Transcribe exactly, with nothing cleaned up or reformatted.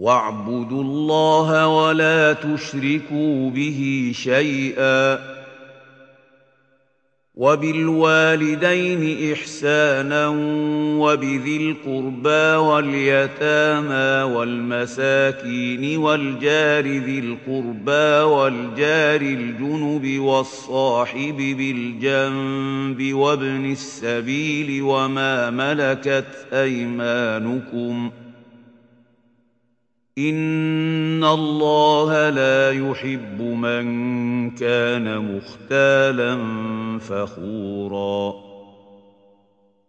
واعبدوا الله ولا تشركوا به شيئا وبالوالدين إحسانا وبذي القربى واليتامى والمساكين والجار ذي القربى والجار الجنب والصاحب بالجنب وابن السبيل وما ملكت أيمانكم إن الله لا يحب من كان مختالا فخورا